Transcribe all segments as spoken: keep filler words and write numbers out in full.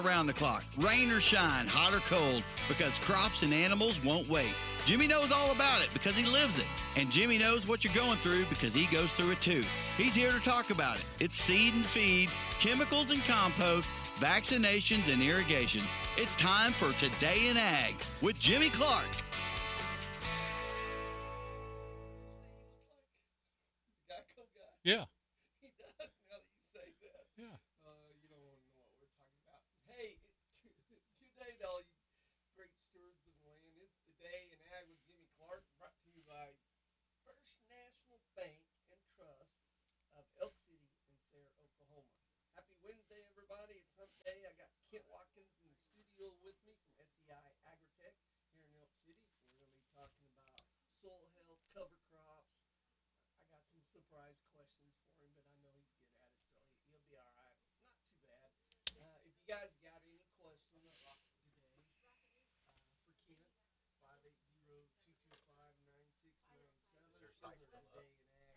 Around the clock, rain or shine, hot or cold, because crops and animals won't wait. Jimmy knows all about it because he lives it. And Jimmy knows what you're going through because he goes through it too. He's here to talk about it. It's seed and feed, chemicals and compost, vaccinations and irrigation. It's time for Today in Ag with Jimmy Clark. Yeah. He does, now that you say that. Yeah. Uh, you don't want to know what we're talking about. Hey, today to all you great stewards of the land, it's Today in Ag with Jimmy Clark, brought to you by First National Bank and Trust of Elk City in Sayre, Oklahoma. Happy Wednesday, everybody. It's hump day. I got Kent Watkins in the studio with me from S E I Agritech here in Elk City. We're going to be talking about soil health, cover crops. I got some surprise questions for him, but I know he's good at it, so he, he'll be all right. Not too bad. Uh, if you guys got any questions about today, uh, for Kent, five eight zero, two two five, nine six nine seven. Is your site still up?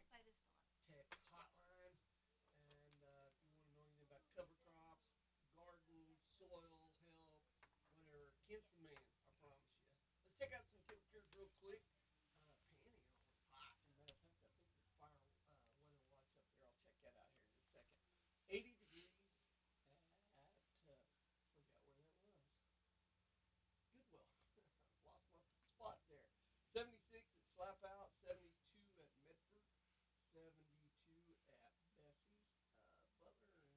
Tech hotline. And uh, if you want to know anything about cover crops, garden, soil health, whatever, Kent's the man, I promise you. Let's check out some temperatures real quick. Uh, Panhandle is hot. As a matter of fact, I think there's fire uh, weather watch up there. I'll check that out here in just a second. eighty degrees at, uh, forgot where that was. Goodwill. Lost my spot there. seventy-six at Slapout, seventy-two at Medford, seventy-two at Bessie, uh, Butler and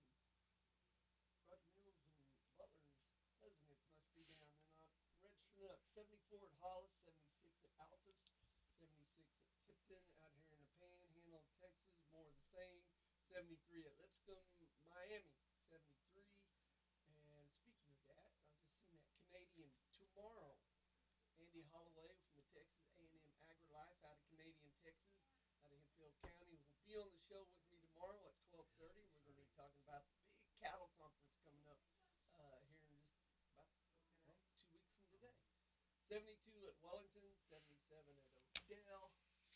Rudd Mills and Butler and Pleasant must be down. They're not registering up. seventy-four at Hollis, seventy-six at Altus, seventy-six at Tipton out here in the Panhandle of Texas, more of the same. seventy-three at Lipscomb, Miami, seventy-three. And speaking of that, I've just seen that Canadian tomorrow. Andy Holloway from the Texas A and M AgriLife out of Canadian, Texas, out of Hempfield County, will be on the show with me tomorrow at twelve thirty. We're going to be talking about the big cattle conference coming up uh, here in just about well, two weeks from today. seventy-two at Wellington, seventy-seven at Odell.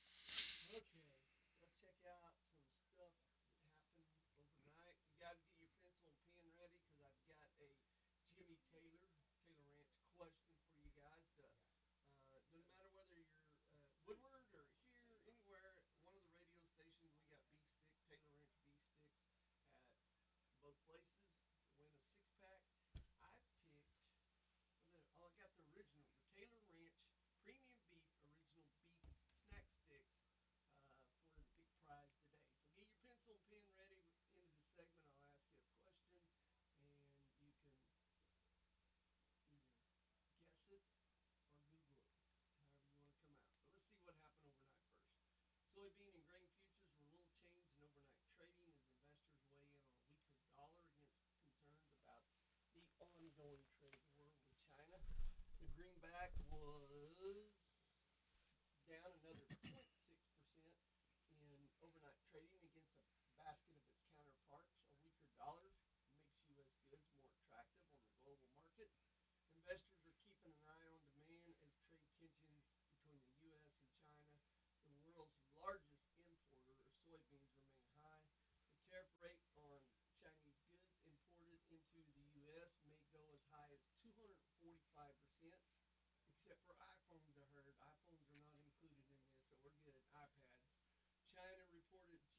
Okay, let's check out some stuff that happened overnight. You guys get your pencil and pen ready because I've got a Jimmy Taylor, Taylor Ranch question for you guys. To, uh, no matter whether you're uh, Woodward or here, anywhere, one of the radio stations, we got beef stick, Taylor Ranch beef sticks at both places. Win a six-pack. I picked, oh, I got the original, the Taylor Ranch Premium Beef Original Beef Snack Sticks uh, for the big prize today. So get your pencil and pen ready. Into the segment, I'll ask you a question, and you can either guess it or Google it, however you want to come out. But let's see what happened overnight first. Soybean and grain futures were little changed in overnight trading as investors weigh in on a weaker dollar against concerns about the ongoing trade war with China. The greenback was down another zero point six percent in overnight trading against a basket of its counterparts. A weaker dollar makes U S goods more attractive on the global market. Investors are keeping an eye on demand as trade tensions between the U S and China, the world's largest importer of soybeans, remain high. The tariff rate on Chinese goods imported into the U S may go as high as two hundred forty-five percent, except for iPhones. I heard iPhones are not included in this, so we're good at iPads. China reported G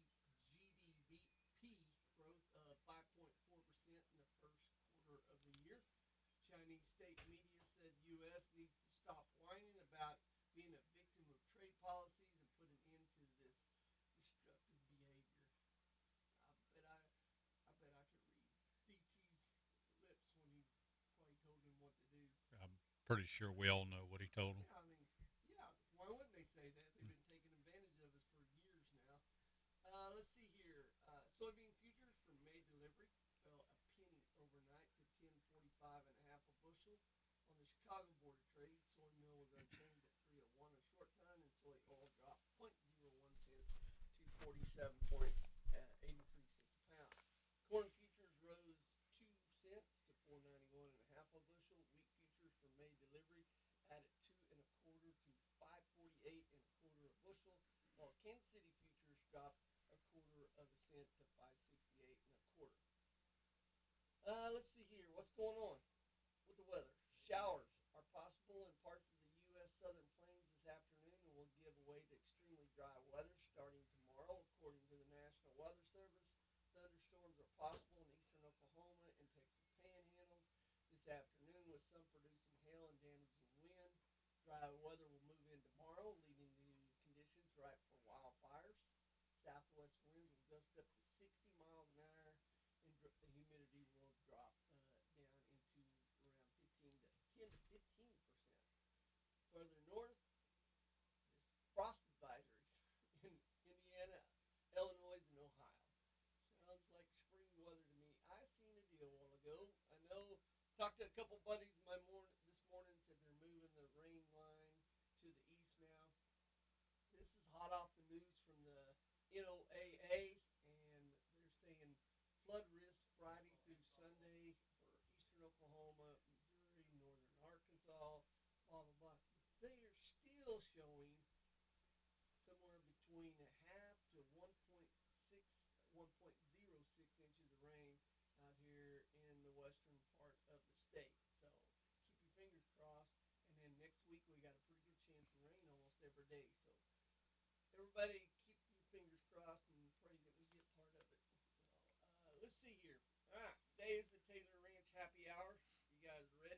D P growth of five point four percent in the first quarter of the year. Chinese state media said U S needs to stop whining about being a victim of trade policies and put an end to this destructive behavior. I bet I, I bet I could read D T's lips when he probably told him what to do. I'm pretty sure we all know what he told him. Yeah, I mean, yeah. Why wouldn't they say that? They've been taking advantage of us for years now. Uh, let's see here. Uh, soybean futures for May delivery fell a penny overnight to ten forty-five and a half a bushel. On the Chicago Board of Trade, soy meal was unchanged at three oh one a short ton, and soy oil dropped zero point zero one cents to forty-seven point eight three cents a pound. Corn futures rose two cents to four ninety-one and a half a bushel. Wheat futures for May delivery added two and a quarter to five forty-eight and a quarter a bushel, while Kansas City futures dropped a quarter of a cent to five sixty-eight and a quarter. Uh, let's see here. What's showers are possible in parts of the U S southern plains this afternoon and will give way to extremely dry weather starting tomorrow, according to the National Weather Service. Thunderstorms are possible in eastern Oklahoma and Texas panhandles this afternoon, with some producing hail and damaging wind. Dry weather will move in tomorrow, leading to conditions ripe for wildfires. Southwest winds will gust up to sixty miles an hour, and the humidity will drop uh, down into around fifteen to ten to fifteen percent. Further north, just frost advisories in Indiana, Illinois, and Ohio. Sounds like spring weather to me. I seen a deal a while ago. I know. Talked to a couple buddies my morning this morning. Said they're moving the rain line to the east now. This is hot off the news from the N O A A, and they're saying flood risk Friday through Sunday for eastern Oklahoma, Missouri, northern Arkansas, blah blah blah. They are still showing somewhere between a half to one point six, one point zero six inches of rain out here in the western part of the state. So keep your fingers crossed. And then next week we got a pretty good chance of rain almost every day. So everybody keep your fingers crossed and pray that we get part of it. Uh, let's see here. All right, today is the Taylor Ranch Happy Hour. You guys ready?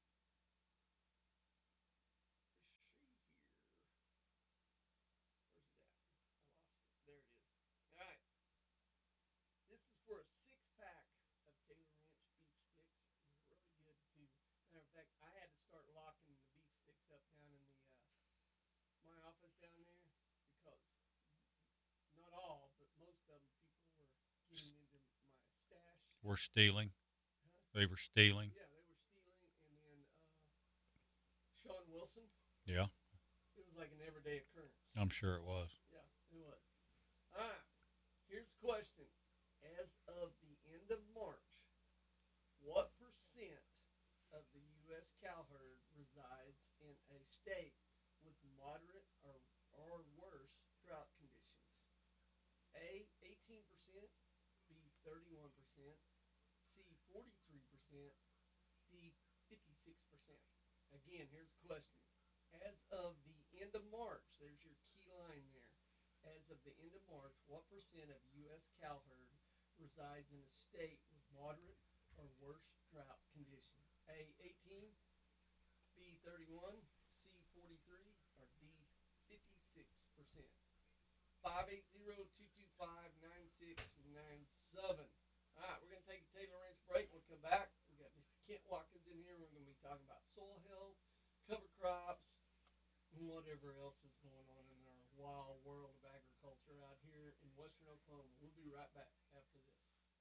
Let's see here. Where's it at? I lost it. There it is. All right. This is for a six-pack of Taylor Ranch beef sticks. They're really good, too. Matter of fact, I had to start locking the beef sticks up down in the uh, my office down there because not all, but most of them, people were getting into my stash. Were stealing. Huh? They were stealing. Yeah, they were stealing. And then uh, Sean Wilson, Yeah, it was like an everyday occurrence. I'm sure it was. Yeah, it was. All right, here's a question. As of the end of March, what percent of the U S cow herd resides in a state with moderate or, or worse drought conditions? A, eighteen percent, B, thirty-one percent, C, forty-three percent, D, fifty-six percent. Again, here's the question. As of the end of March, there's your key line there. As of the end of March, what percent of U S cow herd resides in a state with moderate or worse drought conditions? A, eighteen, B, thirty-one, C, forty-three, or D, fifty-six percent. five eight zero, two two five, nine six nine seven. All right, we're going to take a Taylor Ranch break. We'll come back. We got Mister Kent Watkins in here. We're going to be talking about soil health, cover crops, and whatever else is going on in our wild world of agriculture out here in western Oklahoma. We'll be right back after this.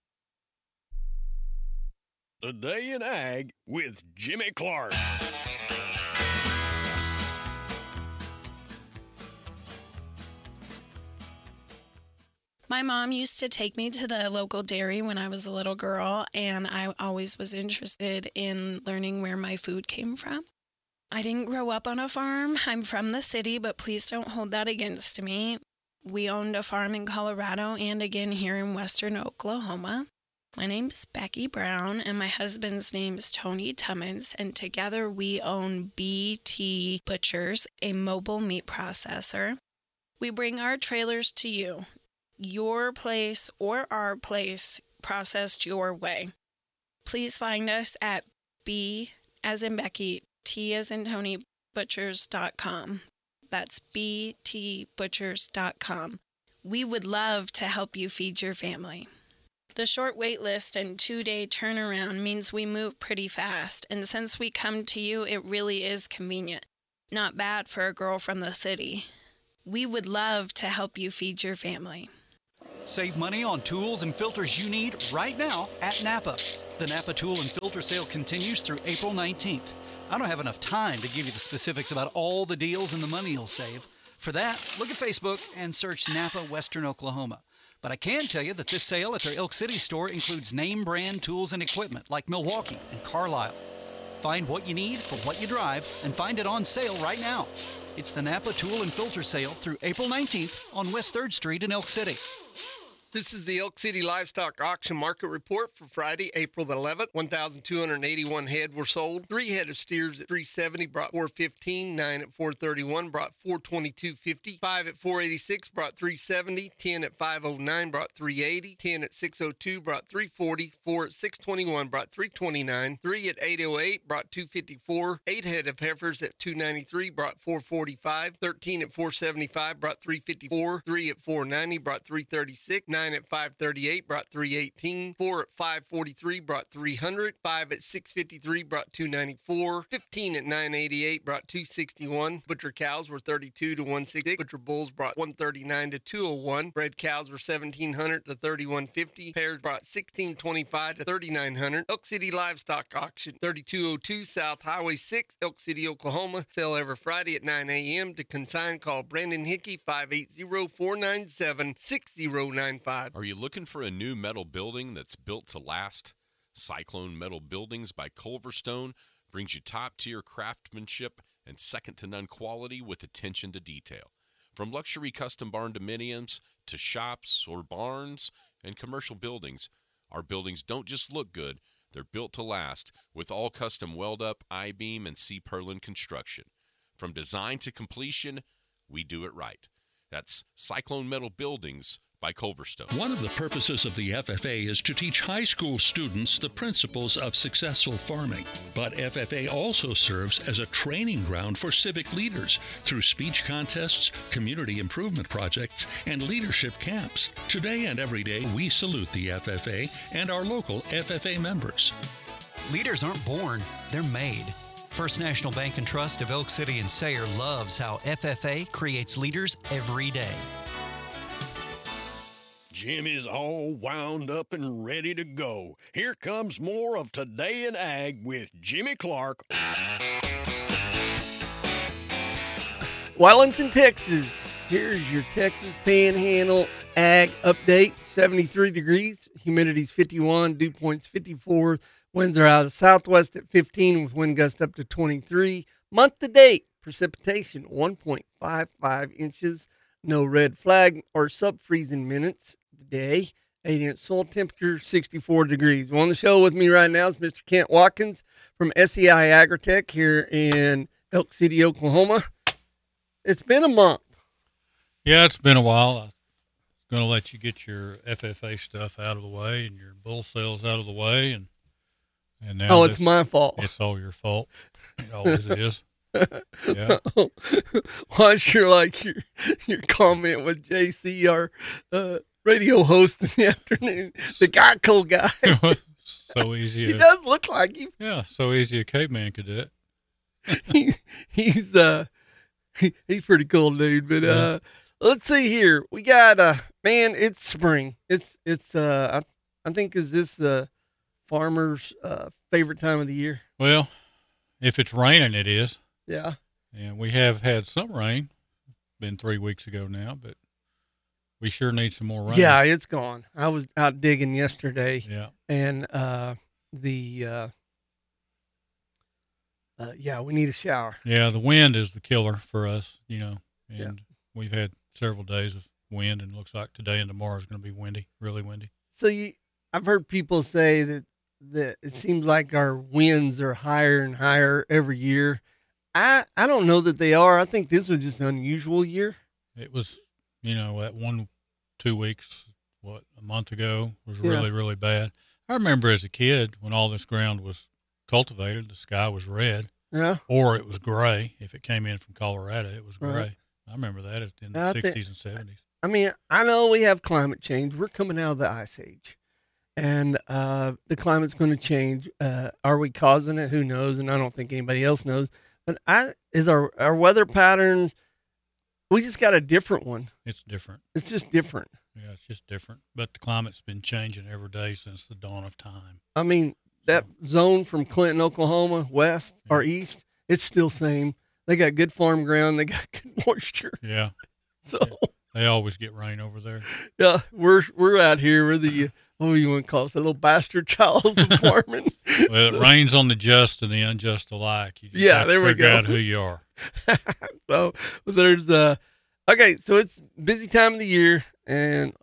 The Day in Ag with Jimmy Clark. My mom used to take me to the local dairy when I was a little girl, and I always was interested in learning where my food came from. I didn't grow up on a farm. I'm from the city, but please don't hold that against me. We owned a farm in Colorado and again here in western Oklahoma. My name's Becky Brown, and my husband's name is Tony Tummins, and together we own B T Butchers, a mobile meat processor. We bring our trailers to you, your place or our place, processed your way. Please find us at B as in Becky, T as in Tony, butchers dot com. That's B T butchers dot com. We would love to help you feed your family. The short wait list and two-day turnaround means we move pretty fast, and since we come to you, it really is convenient. Not bad for a girl from the city. We would love to help you feed your family. Save money on tools and filters you need right now at Napa. The Napa Tool and Filter Sale continues through April nineteenth. I don't have enough time to give you the specifics about all the deals and the money you'll save. For that, look at Facebook and search Napa Western Oklahoma. But I can tell you that this sale at their Elk City store includes name brand tools and equipment like Milwaukee and Carlisle. Find what you need for what you drive and find it on sale right now. It's the Napa Tool and Filter Sale through April nineteenth on West third Street in Elk City. This is the Elk City Livestock Auction Market Report for Friday, April the eleventh. one thousand two hundred eighty-one head were sold. Three head of steers at three seventy brought four fifteen. Nine at four thirty-one brought four twenty-two fifty. Five at four eighty-six brought three seventy. Ten at five oh nine brought three eighty. Ten at six oh two brought three forty. Four at six twenty-one brought three twenty-nine. Three at eight oh eight brought two fifty-four. Eight head of heifers at two ninety-three brought four forty-five. Thirteen at four seventy-five brought three fifty-four. Three at four ninety brought three thirty-six. Nine at five thirty-eight brought three eighteen. Four at five forty-three brought three hundred. Five at six fifty-three brought two ninety-four. Fifteen at nine eighty-eight brought two sixty-one. Butcher cows were thirty-two to one sixty. Butcher bulls brought one thirty-nine to two oh one. Bred cows were seventeen hundred to thirty-one fifty. Pairs brought sixteen twenty-five to thirty-nine hundred. Elk City Livestock Auction, thirty-two oh two South Highway six, Elk City, Oklahoma. Sale every Friday at nine a.m. To consign, call Brandon Hickey, five eight zero, four nine seven, six zero nine five. Are you looking for a new metal building that's built to last? Cyclone Metal Buildings by Culverstone brings you top-tier craftsmanship and second-to-none quality with attention to detail. From luxury custom barn dominiums to shops or barns and commercial buildings, our buildings don't just look good, they're built to last with all custom weld-up, I-beam, and C-purlin construction. From design to completion, we do it right. That's Cyclone Metal Buildings by Culverstone. One of the purposes of the F F A is to teach high school students the principles of successful farming. But F F A also serves as a training ground for civic leaders through speech contests, community improvement projects, and leadership camps. Today and every day, we salute the F F A and our local F F A members. Leaders aren't born, they're made. First National Bank and Trust of Elk City and Sayre loves how F F A creates leaders every day. Jim is all wound up and ready to go. Here comes more of Today in Ag with Jimmy Clark. Wellington, Texas. Here's your Texas Panhandle Ag update. seventy-three degrees, humidity's fifty-one, dew point's fifty-four. Winds are out of southwest at fifteen with wind gust up to twenty-three. Month to date, precipitation one point five five inches. No red flag or sub-freezing minutes today. eight inch soil temperature, sixty-four degrees. On the show with me right now is Mister Kent Watkins from S E I Agritech here in Elk City, Oklahoma. It's been a month. Yeah, it's been a while. I was going to let you get your F F A stuff out of the way and your bull sales out of the way, and and now oh, it's this, my fault. It's all your fault. It always is. Yeah. Well, I sure like your your comment with J C, our uh, radio host in the afternoon, the Geico guy. So easy. He a, does look like him. Yeah, so easy a caveman could do it. he, he's uh he, he's pretty cool dude. But uh, let's see here. We got uh man, it's spring. It's it's uh I, I think is this the farmer's uh favorite time of the year? Well, if it's raining, it is. Yeah. And we have had some rain. Been three weeks ago now, but we sure need some more rain. Yeah, it's gone. I was out digging yesterday. Yeah. And uh, the uh, uh, yeah, we need a shower. Yeah, the wind is the killer for us, you know. And Yeah. we've had several days of wind, and it looks like today and tomorrow is going to be windy, really windy. So you, I've heard people say that that it seems like our winds are higher and higher every year. I I don't know that they are. I think this was just an unusual year. It was, you know, at one, two weeks, what, a month ago was Yeah. really, really bad. I remember as a kid when all this ground was cultivated, the sky was red, Yeah. or it was gray. If it came in from Colorado, it was gray. Right. I remember that in I the thi- sixties and seventies. I mean, I know we have climate change. We're coming out of the ice age, and uh, the climate's going to change. Uh, are we causing it? Who knows? And I don't think anybody else knows. But I is our our weather pattern. We just got a different one. It's different. It's just different. Yeah, it's just different. But the climate's been changing every day since the dawn of time. I mean, that zone from Clinton, Oklahoma, west Yeah. or east, it's still same. They got good farm ground. They got good moisture. Yeah, So they always get rain over there. yeah, we're we're out here. We're the what do you want to call us? The little bastard childs of farming. Well, it rains on the just and the unjust alike. You just Yeah, have there to we figure go. out who you are. So there's uh okay, so it's busy time of the year, and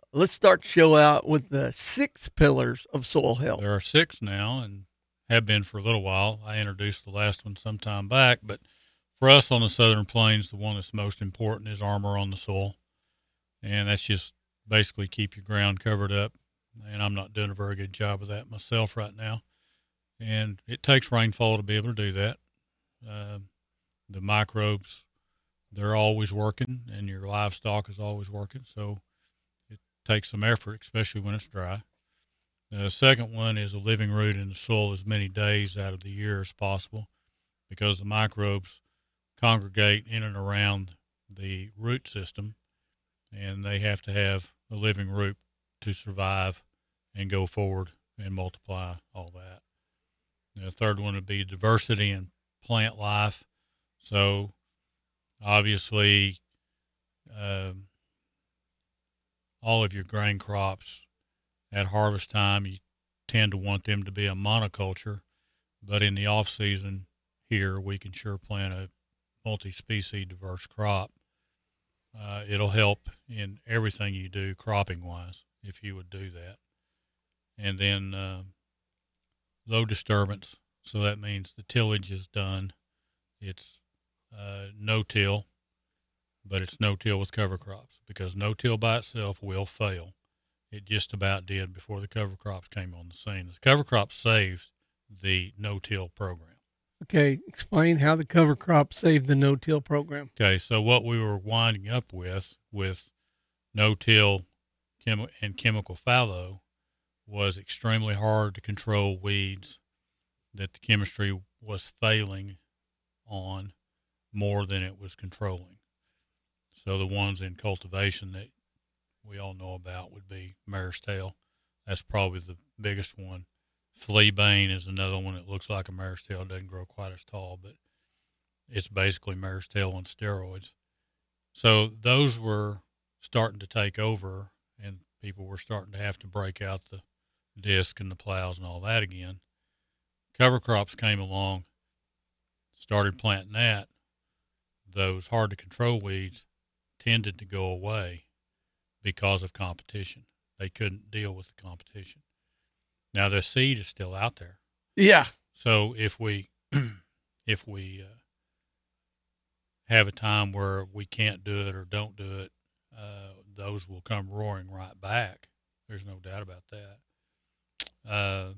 let's start the show out with the six pillars of soil health. There are six now and have been for a little while. I introduced the last one some time back, but for us on the Southern Plains, the one that's most important is armor on the soil. And that's just basically keep your ground covered up. And I'm not doing a very good job of that myself right now. And it takes rainfall to be able to do that. Uh, the microbes, they're always working, and your livestock is always working. So it takes some effort, especially when it's dry. The second one is a living root in the soil as many days out of the year as possible, because the microbes congregate in and around the root system, and they have to have a living root to survive and go forward and multiply, all that. The third one would be diversity in plant life. So obviously, um, all of your grain crops at harvest time, you tend to want them to be a monoculture, but in the off season here, we can sure plant a multi-species diverse crop. Uh, it'll help in everything you do cropping wise if you would do that. And then uh, low disturbance, so that means the tillage is done. It's uh, no-till, but it's no-till with cover crops, because no-till by itself will fail. It just about did before the cover crops came on the scene. The cover crops saved the no-till program. Okay, explain how the cover crop saved the no-till program. Okay, so what we were winding up with, with no-till chem- and chemical fallow, was extremely hard to control weeds that the chemistry was failing on more than it was controlling. So the ones in cultivation that we all know about would be mare's tail. That's probably the biggest one. Fleabane is another one that looks like a mare's tail. It doesn't grow quite as tall, but it's basically mare's tail on steroids. So those were starting to take over, and people were starting to have to break out the disc and the plows and all that again. Cover crops came along, started planting that. Those hard to control weeds tended to go away because of competition. They couldn't deal with the competition. Now the seed is still out there. Yeah. So if we if we uh, have a time where we can't do it or don't do it, uh, those will come roaring right back. There's no doubt about that. Uh,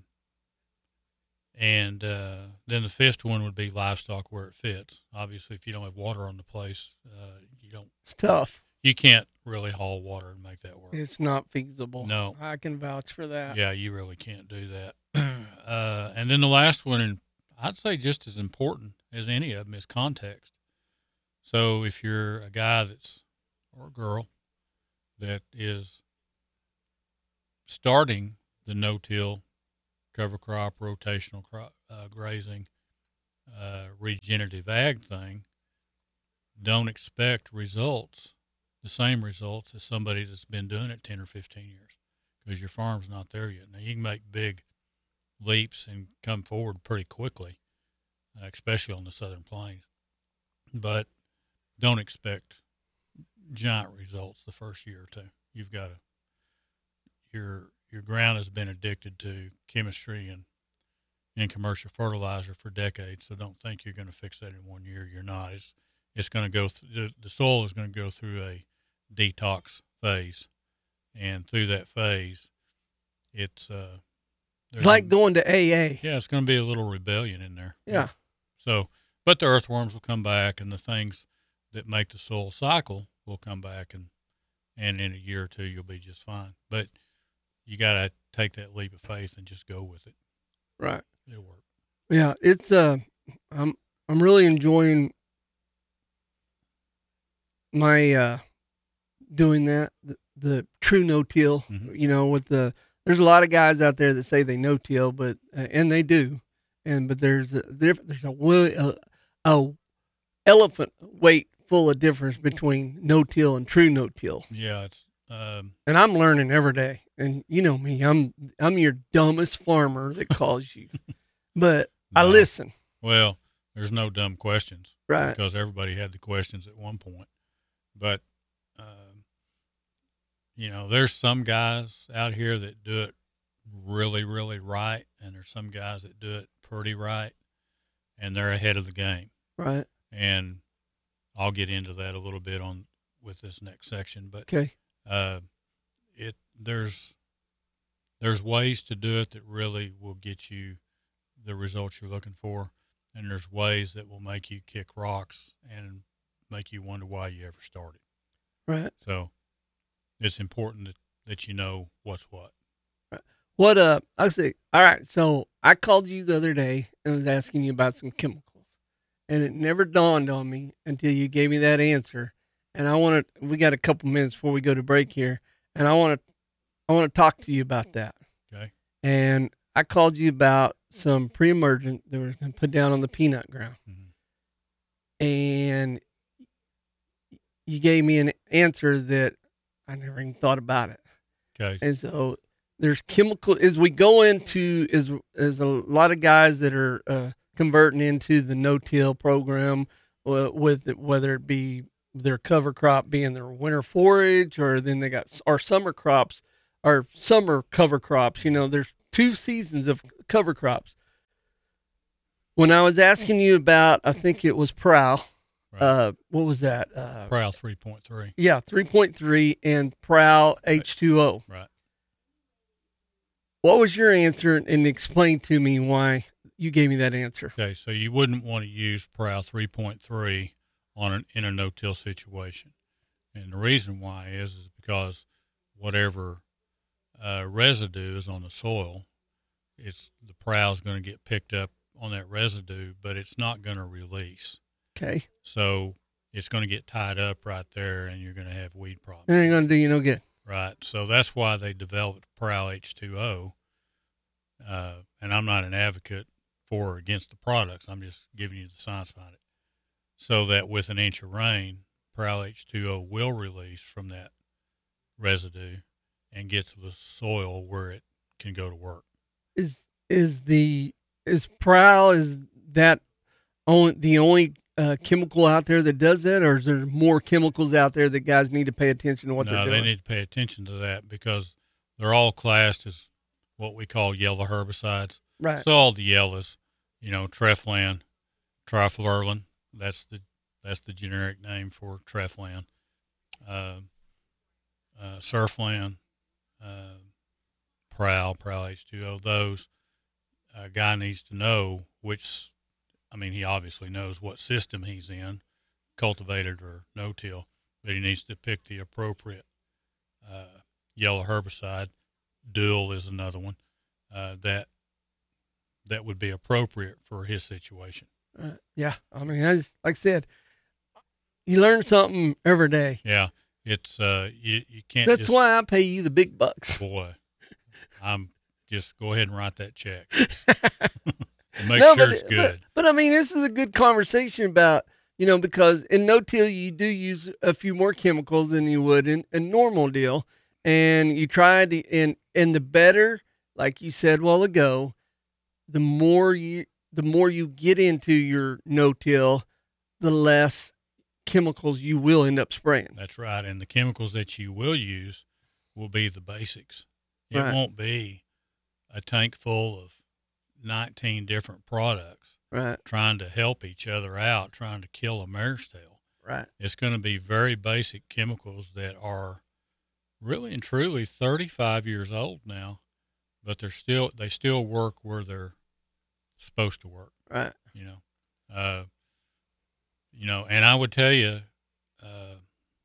and uh, then the fifth one would be livestock where it fits. Obviously, if you don't have water on the place, uh, you don't. It's tough. You can't really haul water and make that work. It's not feasible. No. I can vouch for that. Yeah, you really can't do that. uh, and then the last one, and I'd say just as important as any of them, is context. So if you're a guy that's, or a girl, that is starting the no-till, cover crop, rotational crop, uh, grazing, uh, regenerative ag thing, don't expect results, the same results as somebody that's been doing it ten or fifteen years, because your farm's not there yet. Now, you can make big leaps and come forward pretty quickly, uh, especially on the Southern Plains, but don't expect giant results the first year or two. You've got to, your your ground has been addicted to chemistry and, and commercial fertilizer for decades, so don't think you're going to fix that in one year. You're not. It's it's going to go th- the, the soil is going to go through a detox phase, and through that phase, it's uh, it's like going to A A. Yeah, it's going to be a little rebellion in there. Yeah. So, but the earthworms will come back, and the things that make the soil cycle will come back, and and in a year or two you'll be just fine. But you got to take that leap of faith and just go with it. Right. It'll work. Yeah, it's uh, I'm I'm really enjoying my uh, doing that the, the true no-till. Mm-hmm. You know, with the there's a lot of guys out there that say they no-till, but uh, and they do, and but there's a there's a, a, a elephant weight full of difference between no-till and true no-till. Yeah, it's um, and I'm learning every day. And you know me, I'm I'm your dumbest farmer that calls you, but no. I listen. Well, there's no dumb questions, right? Because everybody had the questions at one point. But um, you know, there's some guys out here that do it really, really right, and there's some guys that do it pretty right, and they're ahead of the game. Right. And I'll get into that a little bit on with this next section, but Okay. uh, it there's there's ways to do it that really will get you the results you're looking for, and there's ways that will make you kick rocks and make you wonder why you ever started. Right. So it's important that, that you know what's what. What uh I say, all right, so I called you the other day and was asking you about some chemicals. And it never dawned on me until you gave me that answer. And I want to we got a couple minutes before we go to break here, and I want to I want to talk to you about that. Okay. And I called you about some pre-emergent that we're going to put down on the peanut ground. Mm-hmm. And you gave me an answer that I never even thought about it. Okay. And so there's chemical as we go into is is a lot of guys that are uh, converting into the no-till program uh, with it, whether it be their cover crop being their winter forage, or then they got our summer crops, our summer cover crops. You know, there's two seasons of cover crops. When I was asking you about, I think it was Prowl. Right. Uh, what was that? Uh, Prowl three point three. Yeah, three point three and Prowl H two O. Right. What was your answer, and explain to me why you gave me that answer? Okay, so you wouldn't want to use Prowl three point three on an, in a no-till situation. And the reason why is, is because whatever uh, residue is on the soil, it's the Prowl is going to get picked up on that residue, but it's not going to release. Okay. So it's going to get tied up right there, and you're going to have weed problems. It ain't going to do you no good. Right. So that's why they developed Prowl H two O. Uh, and I'm not an advocate for or against the products. I'm just giving you the science behind it. So that with an inch of rain, Prowl H two O will release from that residue and get to the soil where it can go to work. Is is the is Prowl is that on, the only uh, chemical out there that does that, or is there more chemicals out there that guys need to pay attention to what no, they're doing? they need to pay attention to that because they're all classed as what we call yellow herbicides. Right. So all the yellows, you know, Treflan, Triflurlin, that's the that's the generic name for Treflan, uh, uh, Surflan, uh, Prowl, Prowl H two O. Those a guy needs to know which. I mean, he obviously knows what system he's in, cultivated or no-till, but he needs to pick the appropriate uh, yellow herbicide. Dual is another one uh, that that would be appropriate for his situation. Uh, yeah, I mean, I just, like I said, you learn something every day. Yeah, it's uh, you you can't. That's just, why I pay you the big bucks. Boy, I'm just go ahead and write that check. Make No, sure but, it's but, good. but I mean, this is a good conversation about, you know, because in no-till you do use a few more chemicals than you would in a normal deal, and you try to and and the better, like you said a while ago, the more you the more you get into your no-till, the less chemicals you will end up spraying. That's right, and the chemicals that you will use will be the basics. It Right. won't be a tank full of nineteen different products Right, trying to help each other out, trying to kill a mare's tail. right, It's going to be very basic chemicals that are really and truly thirty-five years old now, but they're still they still work where they're supposed to work. right. You know, uh, you know, and I would tell you, uh,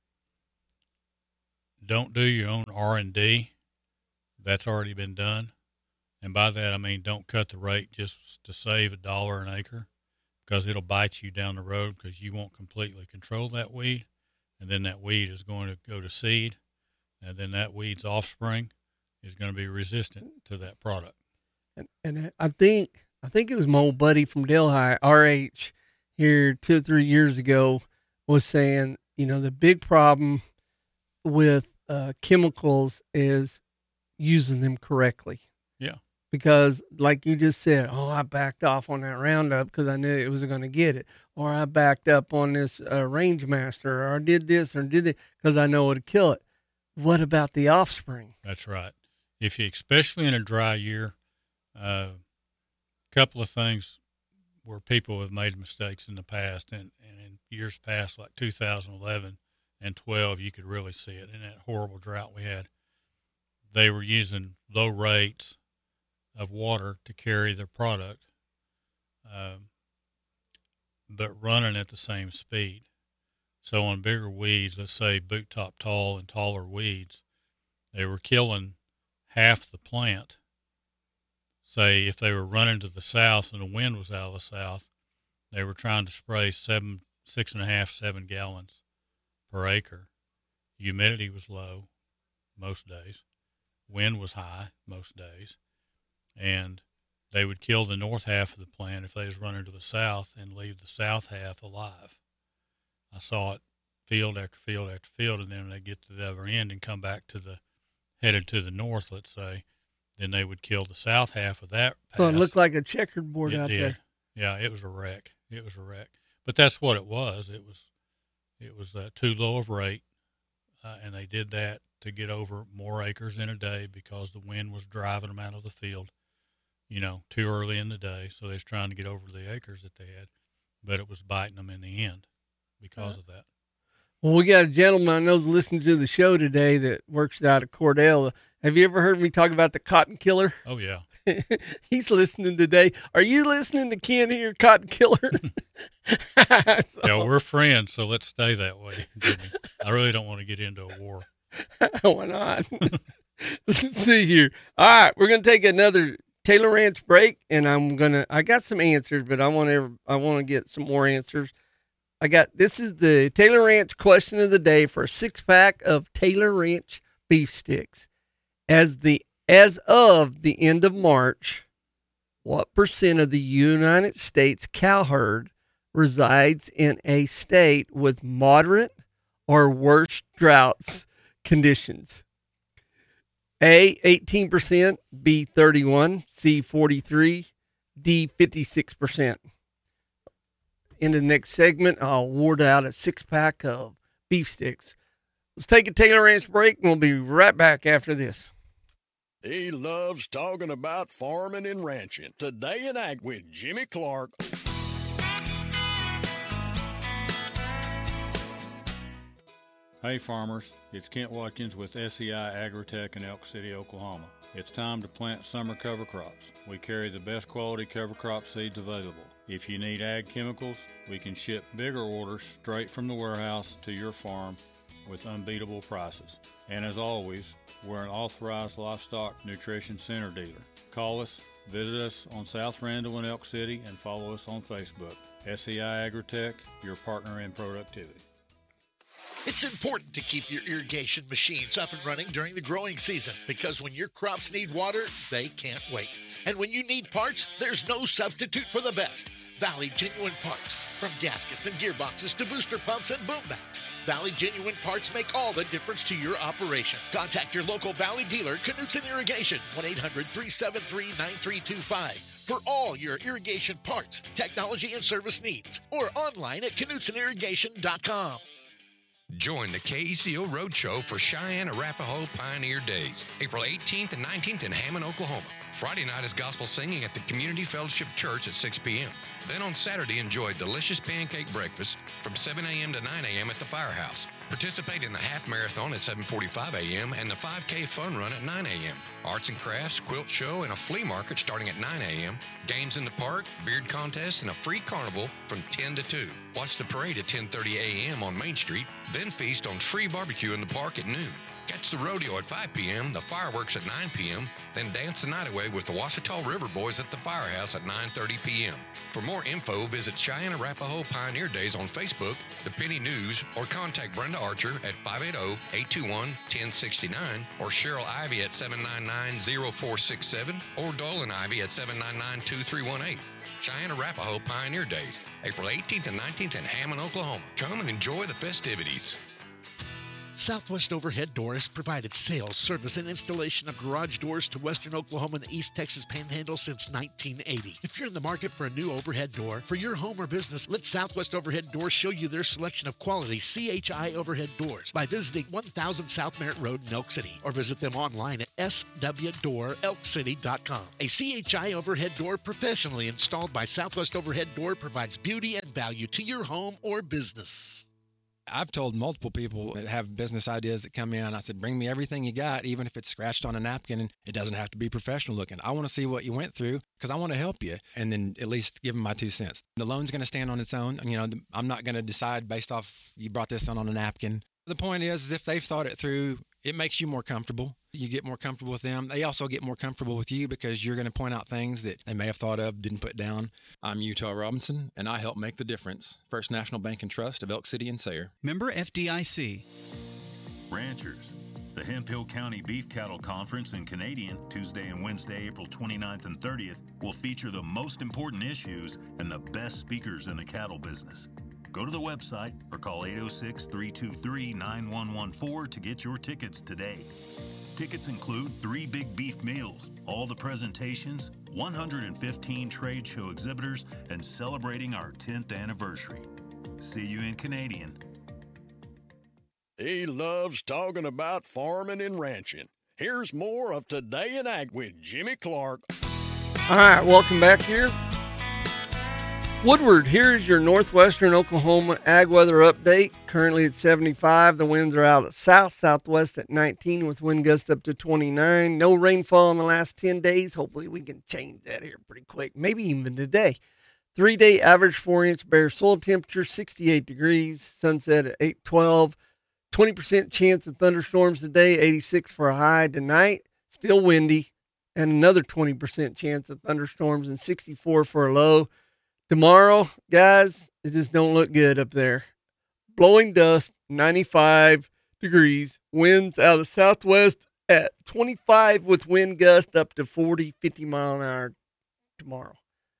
don't do your own R and D. That's already been done. And by that, I mean, don't cut the rate just to save a dollar an acre, because it'll bite you down the road because you won't completely control that weed. And then that weed is going to go to seed. And then that weed's offspring is going to be resistant to that product. And, and I think I think it was my old buddy from Delhi, R H, here two or three years ago, was saying, you know, the big problem with uh, chemicals is using them correctly. Yeah. Because, like you just said, oh, I backed off on that Roundup because I knew it was going to get it, or I backed up on this uh, Range Master, or I did this or did that because I know it would kill it. what about the offspring? That's right. If you, especially in a dry year, a uh, couple of things where people have made mistakes in the past, and, and in years past, like two thousand eleven and twelve, you could really see it in that horrible drought we had. They were using low rates of water to carry their product, um, but running at the same speed. So on bigger weeds, let's say boot top tall and taller weeds, they were killing half the plant. Say if they were running to the south and the wind was out of the south, they were trying to spray seven, six and a half, seven gallons per acre. Humidity was low most days. Wind was high most days. And they would kill the north half of the plant if they was running to the south and leave the south half alive. I saw it field after field after field, and then they get to the other end and come back to the, headed to the north, let's say, then they would kill the south half of that pass. So it looked like a checkered board It out did. there. Yeah, it was a wreck. It was a wreck. But that's what it was. It was it was uh, too low of rate, uh, and they did that to get over more acres in a day because the wind was driving them out of the field, you know, too early in the day. So they was trying to get over the acres that they had, but it was biting them in the end because of that. Well, we got a gentleman I know's listening to the show today that works out of Cordell. Have you ever heard me talk about the cotton killer? Oh, yeah. He's listening today. Are you listening to Ken here, Cotton Killer? So, yeah, we're friends, so let's stay that way, Jimmy. I really don't want to get into a war. Why not? Let's see here. All right, we're going to take another Taylor Ranch break, and I'm going to, I got some answers, but I want to, I want to get some more answers. I got, this is the Taylor Ranch question of the day for a six pack of Taylor Ranch beef sticks. As the, as of the end of March, what percent of the United States cow herd resides in a state with moderate or worse droughts conditions? A, eighteen percent, B, thirty-one, C, forty-three, D, fifty-six percent. In the next segment, I'll award out a six-pack of beef sticks. Let's take a Taylor Ranch break, and we'll be right back after this. He loves talking about farming and ranching. Today in Ag with Jimmy Clark. Hey farmers, it's Kent Watkins with S E I Agritech in Elk City, Oklahoma. It's time to plant summer cover crops. We carry the best quality cover crop seeds available. If you need ag chemicals, we can ship bigger orders straight from the warehouse to your farm with unbeatable prices. And as always, we're an authorized livestock nutrition center dealer. Call us, visit us on South Randall in Elk City, and follow us on Facebook. S E I Agritech, your partner in productivity. It's important to keep your irrigation machines up and running during the growing season because when your crops need water, they can't wait. And when you need parts, there's no substitute for the best. Valley Genuine Parts. From gaskets and gearboxes to booster pumps and boom bats, Valley Genuine Parts make all the difference to your operation. Contact your local Valley dealer, Knutson Irrigation, one eight hundred, three seven three, nine three two five. For all your irrigation parts, technology, and service needs. Or online at knutson irrigation dot com. Join the K E C O Roadshow for Cheyenne Arapaho Pioneer Days, April eighteenth and nineteenth in Hammond, Oklahoma. Friday night is gospel singing at the Community Fellowship Church at six p.m. Then on Saturday, enjoy delicious pancake breakfast from seven a.m. to nine a.m. at the Firehouse. Participate in the half marathon at seven forty-five a.m. and the five K fun run at nine a.m. Arts and crafts, quilt show, and a flea market starting at nine a.m. Games in the park, beard contest, and a free carnival from ten to two. Watch the parade at ten thirty a.m. on Main Street, then feast on free barbecue in the park at noon. Catch the rodeo at five p.m., the fireworks at nine p.m., then dance the night away with the Ouachita River Boys at the Firehouse at nine thirty p.m. For more info, visit Cheyenne Arapaho Pioneer Days on Facebook, the Penny News, or contact Brenda Archer at five eight zero, eight two one, one zero six nine, or Cheryl Ivy at seven nine nine, zero four six seven, or Dolan Ivy at seven nine nine, two three one eight. Cheyenne Arapaho Pioneer Days, April eighteenth and nineteenth in Hammond, Oklahoma. Come and enjoy the festivities. Southwest Overhead Door has provided sales, service, and installation of garage doors to Western Oklahoma and the East Texas Panhandle since nineteen eighty. If you're in the market for a new overhead door for your home or business, let Southwest Overhead Door show you their selection of quality C H I overhead doors by visiting one thousand South Merritt Road in Elk City, or visit them online at s w door elk city dot com. A C H I overhead door professionally installed by Southwest Overhead Door provides beauty and value to your home or business. I've told multiple people that have business ideas that come in, I said, bring me everything you got, even if it's scratched on a napkin, and it doesn't have to be professional looking. I want to see what you went through because I want to help you, and then at least give them my two cents. The loan's going to stand on its own. You know, I'm not going to decide based off you brought this on on a napkin. The point is, is if they've thought it through, it makes you more comfortable. You get more comfortable with them. They also get more comfortable with you because you're going to point out things that they may have thought of, didn't put down. I'm Utah Robinson, and I help make the difference. First National Bank and Trust of Elk City and Sayre. Member F D I C. Ranchers. The Hemphill County Beef Cattle Conference in Canadian, Tuesday and Wednesday, April twenty-ninth and thirtieth, will feature the most important issues and the best speakers in the cattle business. Go to the website or call eight oh six, three two three, nine one one four to get your tickets today. Tickets include three big beef meals, all the presentations, one hundred fifteen trade show exhibitors, and celebrating our tenth anniversary. See you in Canadian. He loves talking about farming and ranching. Here's more of Today in Ag with Jimmy Clark. All right, welcome back here. Woodward, here's your northwestern Oklahoma ag weather update. Currently at seventy-five. The winds are out at south, southwest at nineteen with wind gusts up to twenty-nine. No rainfall in the last ten days. Hopefully we can change that here pretty quick, maybe even today. Three-day average four-inch bare soil temperature, sixty-eight degrees. Sunset at eight twelve. twenty percent chance of thunderstorms today, eighty-six for a high tonight. Still windy. And another twenty percent chance of thunderstorms and sixty-four for a low. Tomorrow, guys, it just don't look good up there. Blowing dust, ninety-five degrees. Winds out of the southwest at twenty-five with wind gust up to forty, fifty mile an hour tomorrow.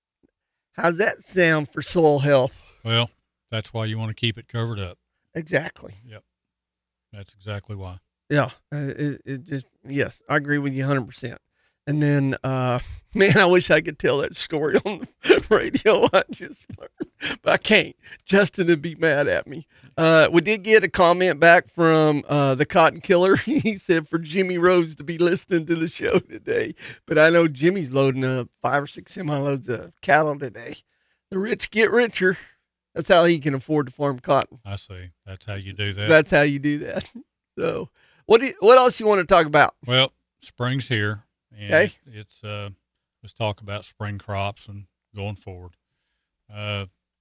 How's that sound for soil health? Well, that's why you want to keep it covered up. Exactly. Yep. That's exactly why. Yeah. It, it just, yes, I agree with you one hundred percent. And then, uh, man, I wish I could tell that story on the radio. I just, but I can't. Justin would be mad at me. Uh, we did get a comment back from uh, the Cotton Killer. He said for Jimmy Rose to be listening to the show today. But I know Jimmy's loading up five or six semi loads of cattle today. The rich get richer. That's how he can afford to farm cotton. I see. That's how you do that. That's how you do that. So, what do you, what else you want to talk about? Well, spring's here. And okay. It's uh, let's talk about spring crops and going forward. Uh,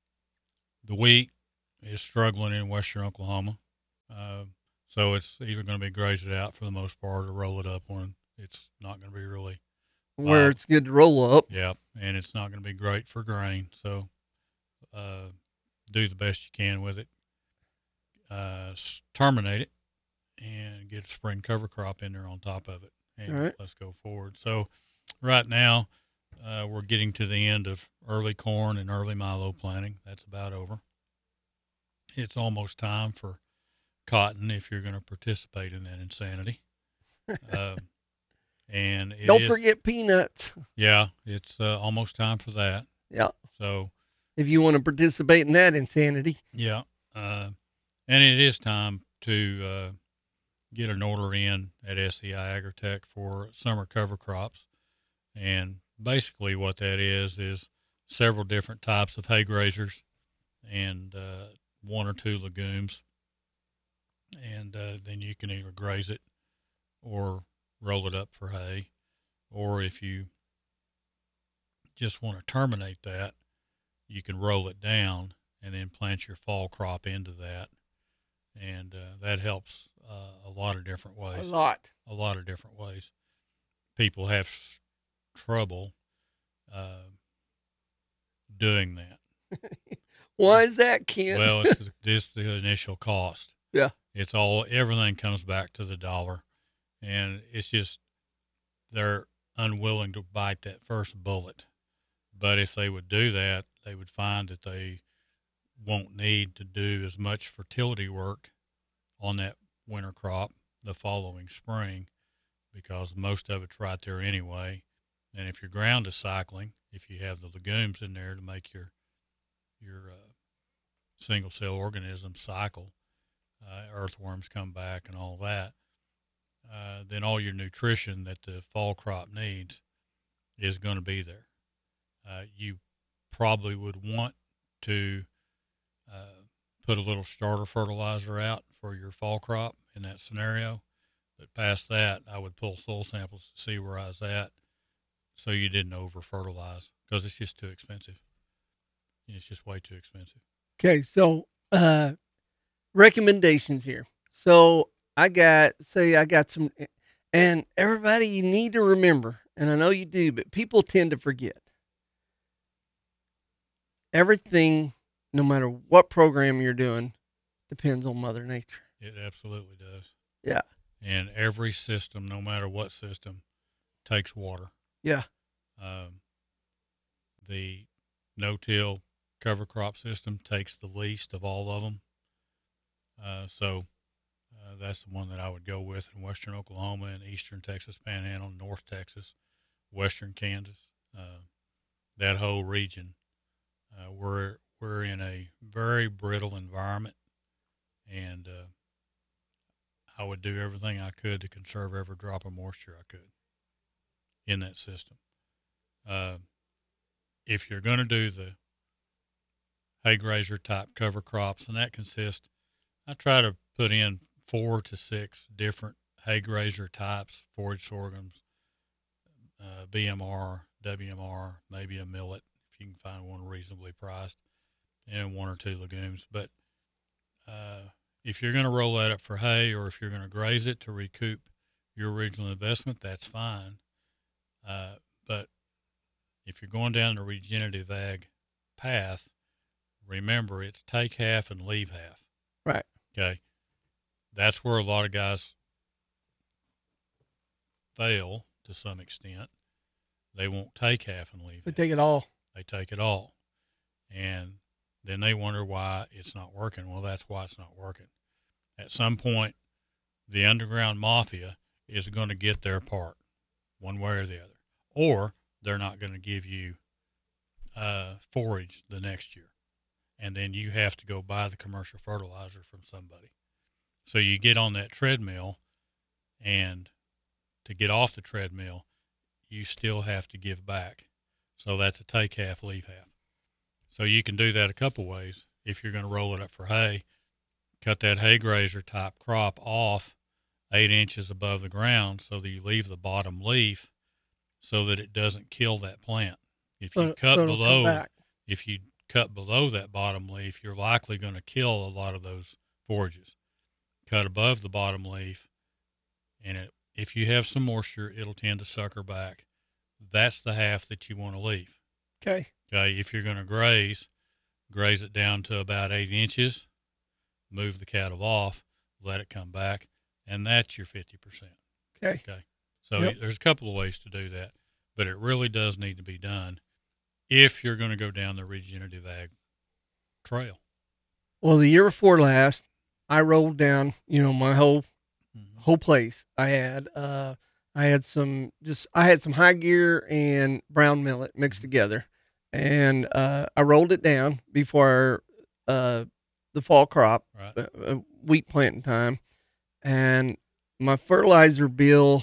the wheat is struggling in western Oklahoma, uh, so it's either going to be grazed out for the most part or roll it up when it's not going to be really where uh, it's good to roll up. Yeah, and it's not going to be great for grain. So uh, do the best you can with it. Uh, terminate it and get a spring cover crop in there on top of it. And right. Let's go forward. So right now uh, we're getting to the end of early corn and early milo planting. That's about over. It's almost time for cotton if you're going to participate in that insanity. uh, and it Don't is, forget peanuts. Yeah, it's uh, almost time for that. Yeah. So if you want to participate in that insanity. Yeah. Uh, and it is time to uh, get an order in at S E I Agritech for summer cover crops. And basically what that is, is several different types of hay grazers and uh, one or two legumes. And uh, then you can either graze it or roll it up for hay. Or if you just want to terminate that, you can roll it down and then plant your fall crop into that. And uh, that helps uh, a lot of different ways. A lot. A lot of different ways. People have s- trouble uh, doing that. Why is that, Ken? Well, it's just the initial cost. Yeah. It's all, everything comes back to the dollar. And it's just, they're unwilling to bite that first bullet. But if they would do that, they would find that they won't need to do as much fertility work on that winter crop the following spring, because most of it's right there anyway. And if your ground is cycling, if you have the legumes in there to make your your uh, single cell organisms cycle, uh, earthworms come back and all that, uh, then all your nutrition that the fall crop needs is going to be there. Uh, you probably would want to uh, put a little starter fertilizer out for your fall crop in that scenario. But past that, I would pull soil samples to see where I was at, so you didn't over fertilize, because it's just too expensive. It's just way too expensive. Okay, so uh, recommendations here. So I got, say I got some, and everybody, you need to remember, and I know you do, but people tend to forget. Everything, no matter what program you're doing, depends on Mother Nature. It absolutely does. Yeah. And every system, no matter what system, takes water. Yeah. Um, the no-till cover crop system takes the least of all of them. Uh, so uh, that's the one that I would go with in western Oklahoma and eastern Texas Panhandle, North Texas, western Kansas. Uh, that whole region, uh, we're we're in a very brittle environment, and uh, I would do everything I could to conserve every drop of moisture I could in that system. Uh, if you're going to do the hay grazer type cover crops, and that consists, I try to put in four to six different hay grazer types, forage sorghums, uh, B M R, W M R, maybe a millet, if you can find one reasonably priced, and one or two legumes. But uh, if you're going to roll that up for hay, or if you're going to graze it to recoup your original investment, that's fine. Uh, but if you're going down the regenerative ag path, remember it's take half and leave half. Right. Okay. That's where a lot of guys fail to some extent. They won't take half and leave They half. take it all. They take it all. And then they wonder why it's not working. Well, that's why it's not working. At some point, the underground mafia is going to get their part, one way or the other. Or they're not going to give you uh, forage the next year. And then you have to go buy the commercial fertilizer from somebody. So you get on that treadmill, and to get off the treadmill, you still have to give back. So that's a take half, leave half. So you can do that a couple ways. If you're going to roll it up for hay, cut that hay grazer type crop off eight inches above the ground so that you leave the bottom leaf so that it doesn't kill that plant. If you So- cut so it'll come below, back. if you cut below that bottom leaf, you're likely going to kill a lot of those forages. Cut above the bottom leaf, and it, if you have some moisture, it'll tend to sucker back. That's the half that you want to leave. Okay. Okay. If you're going to graze, graze it down to about eight inches, move the cattle off, let it come back, and that's your fifty percent. Okay. Okay. So Yep. there's a couple of ways to do that, but it really does need to be done if you're going to go down the regenerative ag trail. Well, the year before last, I rolled down, you know, my whole Mm-hmm. whole place. I had uh I had some just I had some high gear and brown millet mixed together, and uh I rolled it down before uh the fall crop, Right. uh, uh, wheat planting time, and my fertilizer bill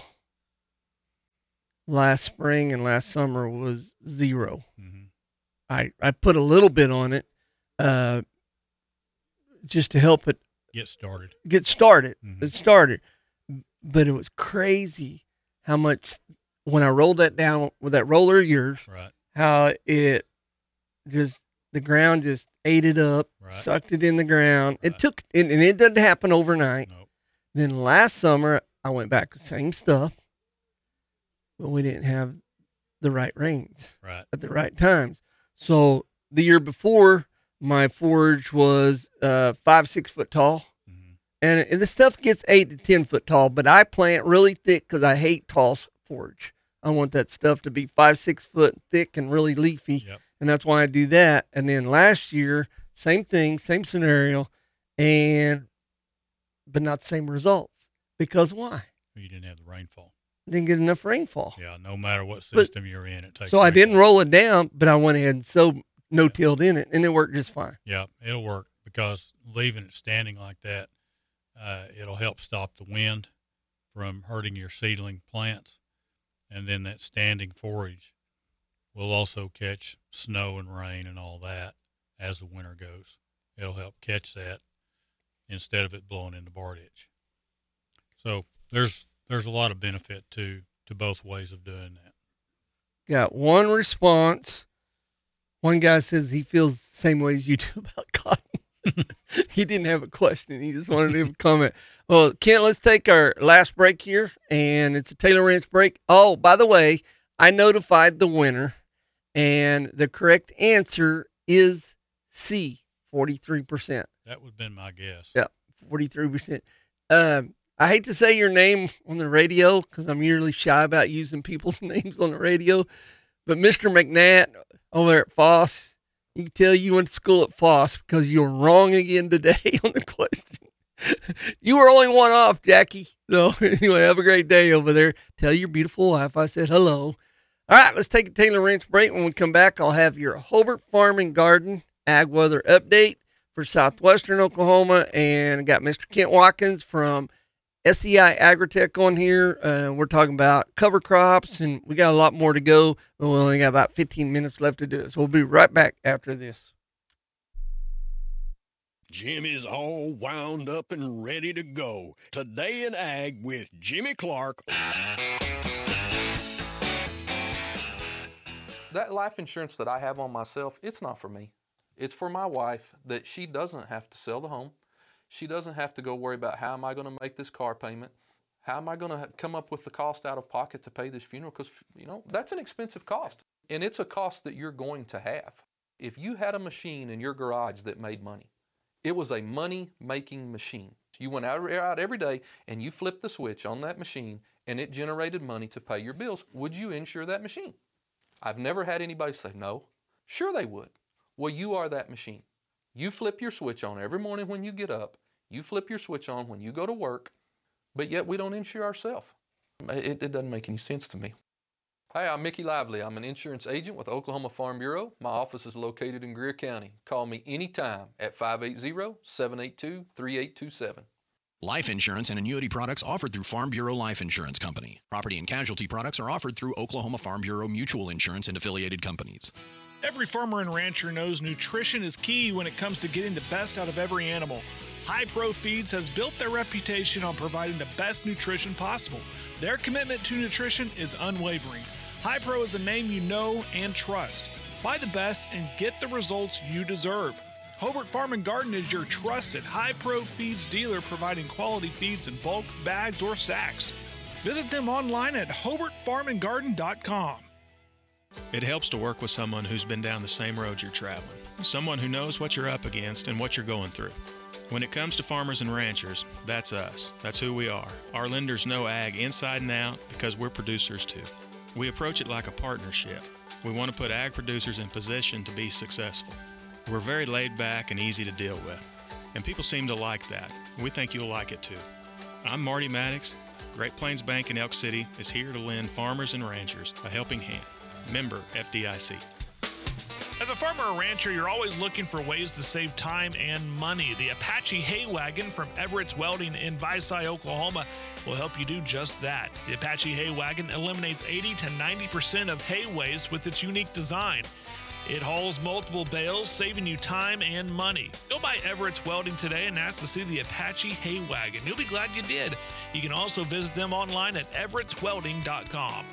last spring and last summer was zero. Mm-hmm. I I put a little bit on it, uh, just to help it Get started. get started. Mhm. It started, but it was crazy how much when I rolled that down with that roller of yours, Right. how it just the ground just ate it up, Right. sucked it in the ground. It Right. took, and, and it didn't happen overnight. Nope. Then last summer I went back, same stuff, but we didn't have the right rains Right. at the right times. So the year before, my forage was uh, five, six foot tall. Mm-hmm. And, and the stuff gets eight to ten foot tall, but I plant really thick because I hate tall forage. I want that stuff to be five, six foot thick and really leafy. Yep. And that's why I do that. And then last year, same thing, same scenario. And but not the same results. Because why? You didn't have the rainfall. Didn't get enough rainfall. Yeah, no matter what system but, you're in, it takes So I rainfall. didn't roll it down, but I went ahead and sowed no-tilled in it, and it worked just fine. Yeah, it'll work because leaving it standing like that, uh, it'll help stop the wind from hurting your seedling plants. And then that standing forage will also catch snow and rain and all that as the winter goes. It'll help catch that instead of it blowing in the bar ditch. So there's there's a lot of benefit to, to both ways of doing that. Got one response. One guy says he feels the same way as you do about cotton. He didn't have a question. He just wanted to have a comment. Well, Kent, let's take our last break here, and it's a Taylor Ranch break. Oh, by the way, I notified the winner, and the correct answer is C, forty-three percent. That would have been my guess. Yeah, forty-three percent. Um, I hate to say your name on the radio because I'm usually shy about using people's names on the radio, but Mister McNatt over there at Foss, you can tell you went to school at Foss because you were wrong again today on the question. You were only one off, Jackie. So anyway, have a great day over there. Tell your beautiful wife I said hello. All right, let's take a Taylor Ranch break. When we come back, I'll have your Hobart Farm and Garden ag weather update for southwestern Oklahoma, and I got Mister Kent Watkins from S E I Agritech on here. Uh, we're talking about cover crops, and we got a lot more to go, but we only got about fifteen minutes left to do it. So we'll be right back after this. Jim is all wound up and ready to go. Today in Ag with Jimmy Clark. That life insurance that I have on myself, it's not for me. It's for my wife, that she doesn't have to sell the home. She doesn't have to go worry about how am I going to make this car payment? How am I going to come up with the cost out of pocket to pay this funeral? Because, you know, that's an expensive cost. And it's a cost that you're going to have. If you had a machine in your garage that made money, it was a money-making machine. You went out, out every day and you flipped the switch on that machine and it generated money to pay your bills. Would you insure that machine? I've never had anybody say no. Sure they would. Well, you are that machine. You flip your switch on every morning when you get up. You flip your switch on when you go to work, but yet we don't insure ourselves. It, it doesn't make any sense to me. Hi, I'm Mickey Lively. I'm an insurance agent with Oklahoma Farm Bureau. My office is located in Greer County. Call me anytime at five eight zero, seven eight two, three eight two seven. Life insurance and annuity products offered through Farm Bureau Life Insurance Company. Property and casualty products are offered through Oklahoma Farm Bureau Mutual Insurance and affiliated companies. Every farmer and rancher knows nutrition is key when it comes to getting the best out of every animal. High Pro Feeds has built their reputation on providing the best nutrition possible. Their commitment to nutrition is unwavering. High Pro is a name you know and trust. Buy the best and get the results you deserve. Hobart Farm and Garden is your trusted High Pro Feeds dealer, providing quality feeds in bulk, bags, or sacks. Visit them online at hobart farm and garden dot com. It helps to work with someone who's been down the same road you're traveling, someone who knows what you're up against and what you're going through. When it comes to farmers and ranchers, that's us. That's who we are. Our lenders know ag inside and out because we're producers too. We approach it like a partnership. We want to put ag producers in position to be successful. We're very laid back and easy to deal with, and people seem to like that. We think you'll like it too. I'm Marty Maddox. Great Plains Bank in Elk City is here to lend farmers and ranchers a helping hand. Member F D I C. As a farmer or rancher, you're always looking for ways to save time and money. The Apache Hay Wagon from Everett's Welding in Visay, Oklahoma will help you do just that. The Apache Hay Wagon eliminates eighty to ninety percent of hay waste with its unique design. It hauls multiple bales, saving you time and money. Go by Everett's Welding today and ask to see the Apache Hay Wagon. You'll be glad you did. You can also visit them online at everetts welding dot com.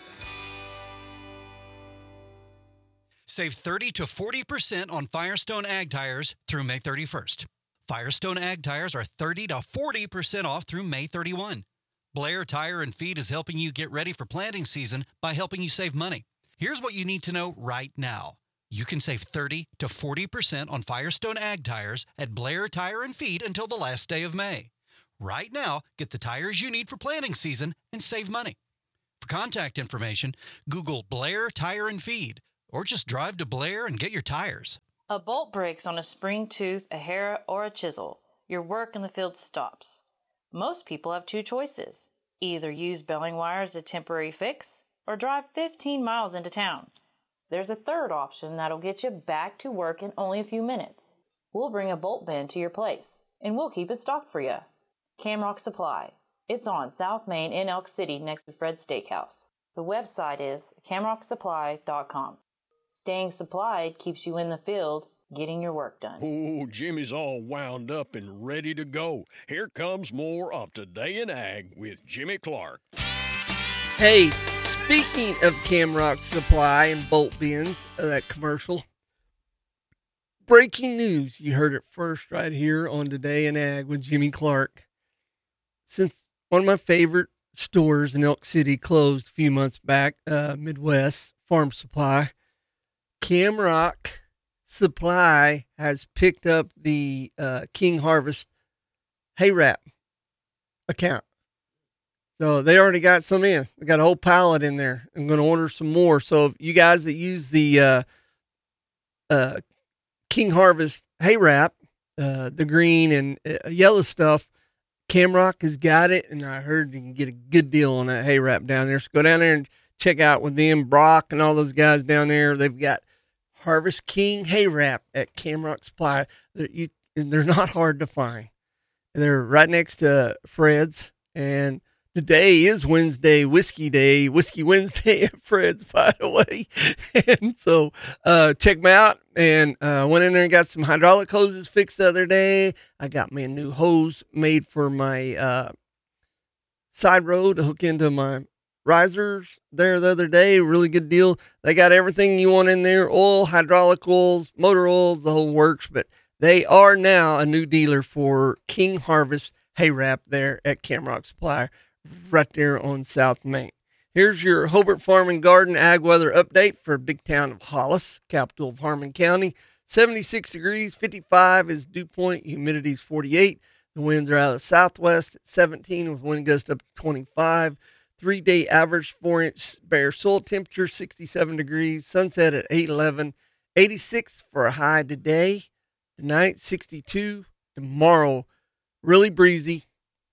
Save thirty to forty percent on Firestone Ag Tires through May thirty-first. Firestone Ag Tires are thirty to forty percent off through May thirty-first. Blair Tire and Feed is helping you get ready for planting season by helping you save money. Here's what you need to know right now. You can save thirty to forty percent on Firestone Ag Tires at Blair Tire and Feed until the last day of May. Right now, get the tires you need for planting season and save money. For contact information, Google Blair Tire and Feed, or just drive to Blair and get your tires. A bolt breaks on a spring tooth, a hair, or a chisel. Your work in the field stops. Most people have two choices. Either use baling wire as a temporary fix or drive fifteen miles into town. There's a third option that'll get you back to work in only a few minutes. We'll bring a bolt bend to your place, and we'll keep it stocked for you. Camrock Supply. It's on South Main in Elk City next to Fred's Steakhouse. The website is camrock supply dot com. Staying supplied keeps you in the field, getting your work done. Oh, Jimmy's all wound up and ready to go. Here comes more of Today in Ag with Jimmy Clark. Hey, speaking of Camrock Supply and bolt bends, uh, that commercial, breaking news. You heard it first right here on Today in Ag with Jimmy Clark. Since one of my favorite stores in Elk City closed a few months back, uh, Midwest Farm Supply, Camrock Supply has picked up the uh, King Harvest hay wrap account. So they already got some in. We got a whole pallet in there. I'm going to order some more. So you guys that use the uh, uh, King Harvest hay wrap, uh, the green and uh, yellow stuff, Camrock has got it, and I heard you can get a good deal on that hay wrap down there. So go down there and check out with them, Brock and all those guys down there. They've got Harvest King hay wrap at Camrock Supply. They're, you, they're not hard to find. They're right next to Fred's, and today is Wednesday, Whiskey Day, Whiskey Wednesday at Fred's, by the way. And so uh, check them out. And I uh, went in there and got some hydraulic hoses fixed the other day. I got me a new hose made for my uh, side road to hook into my risers there the other day. Really good deal. They got everything you want in there, oil, hydraulic oils, motor oils, the whole works. But they are now a new dealer for King Harvest hay wrap there at Camrock Supply, right there on South Main. Here's your Hobart Farm and Garden ag weather update for big town of Hollis, capital of Harmon County. seventy-six degrees, fifty-five is dew point, humidity is forty-eight. The winds are out of the southwest at seventeen with wind gusts up to twenty-five. Three-day average four-inch bare soil temperature, sixty-seven degrees. Sunset at eight eleven. eighty-six for a high today. Tonight, sixty-two. Tomorrow, really breezy.